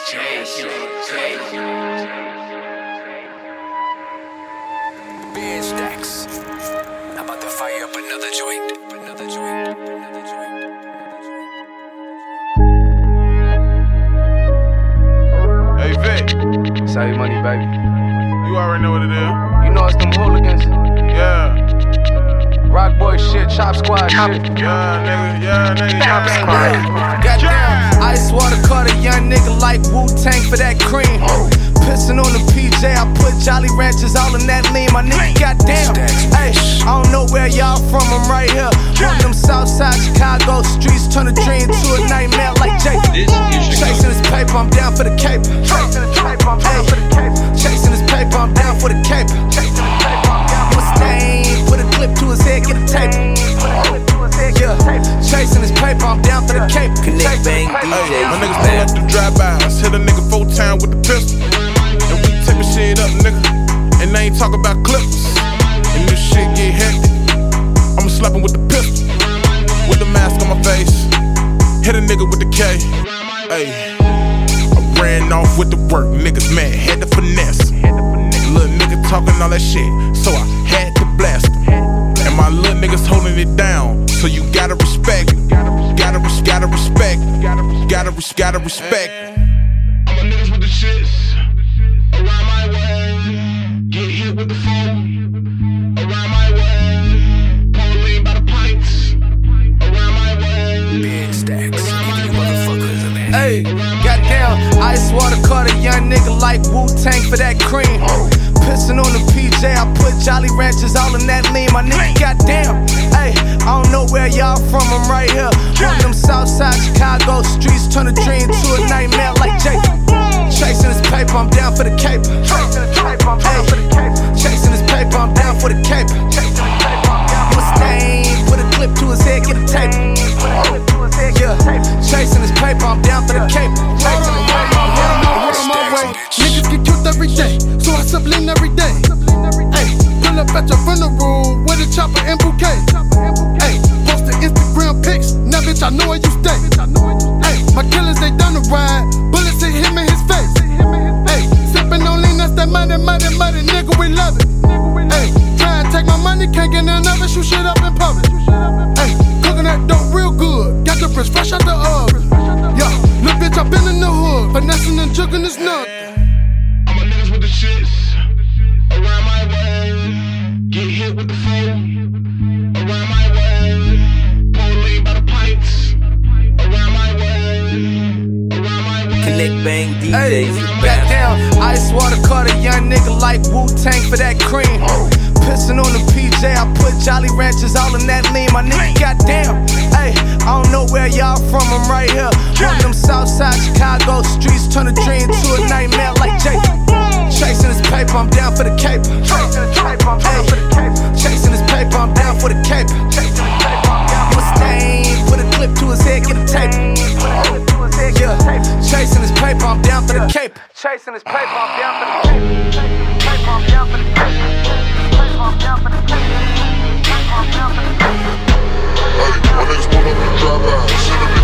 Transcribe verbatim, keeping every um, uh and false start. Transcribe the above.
Big stacks. I'm about to fire up another joint. Another joint. Another joint. Hey Vic, Save money, baby. you already know what it is. You know it's them hooligans. Yeah, Rock boy shit, chop squad shit. yeah, nigga, yeah, nigga. Chop yeah. squad. Goddamn, ice water caught a young nigga like Wu-Tang for that cream. Pissing on the P J, I put Jolly Ranchers all in that lean. My nigga, goddamn. Hey, I don't know where y'all from, I'm right here. On them Southside Chicago streets, turn a dream to a nightmare like Jake. Chasing this paper, I'm down for the cape. Chasing this paper, I'm down for the cape. Chasing this paper, I'm down for the cape. Chasing this paper, I'm down for the stain. Put a clip to his head, get a tape. Yeah, chasing this paper, I'm down for the cape. Connect Bang D Js. Hey, my niggas pull up the drive-bys, hit a nigga full time with the pistol. And we taping shit up, nigga. And they ain't talk about clips. And this shit get hectic, I'ma slap him with the pistol. With the mask on my face, hit a nigga with the K. Hey, I ran off with the work, niggas mad, had to finesse. Little nigga talking all that shit, so I had to blast him. And my little niggas holding it down, so you gotta respect. Gotta, res- gotta respect. Gotta, res- gotta respect. All my niggas with the shits around my way. Get hit with the phone around my way. Pour lean by the pints around my way. Big stacks. Giving you motherfuckers a man. Hey, goddamn, ice water caught a young nigga like Wu-Tang for that cream. Pissing on the P J, I put Jolly Ranchers all in that lean. My nigga, goddamn. Hey, I don't know where y'all from, I'm right here. On them Southside Chicago streets, turn a dream to a nightmare like Jake. Chasing this paper, I'm down for the cape. Chasing this paper, I'm down for the cape. Chasing this paper, I'm down for the cape. Chasing this paper, I'm down for the stain. Put a clip to his head, get a tape. Yeah, chasing this paper, I'm down for the cape. Chasing this paper, I'm down for the cape. Niggas get killed every day, so I sublime every day. Ay, pull up at your funeral with a chopper and bouquet. Ay, post the Instagram pics, now bitch I know where you stay. Ay, my killers they done the ride, bullets hit him in his face. Ay, sippin' on lean, that's that money, money, money, nigga we love it. Ay, try and take my money, can't get none of it, shoot shit up in public. Ay, cooking that dope real good, got the wrist fresh out the oven. Yo, little bitch I been in the hood, finessing and jugging this nut. All my niggas with the shits around my way. Get hit with the phone around my way. Pour lean by the pints around my way. Around my way. Connect Bang D Hey, Js. goddamn, ice water caught a young nigga like Wu-Tang for that cream. Pissing on the P J, I put Jolly Ranchers all in that lean. My nigga, goddamn. Hey, I don't know where y'all from, I'm right here. On them Southside Chicago streets, turn a dream to a nightmare like Jake. Chasing this paper, I'm down for the cape. Chasing this paper, I'm down for the cape. Chasing this paper, I'm down for the cape. Chasing this paper, I'm down for the stain. Put a clip to his head, get a tape. Yeah, chasing this paper, I'm down for the cape. Chasing this paper, I'm down for the cape. Paper, I'm down for the cape. Paper, I'm down for the cape. Paper, I'm down for the cape. Hey, my niggas pull up the drive-by,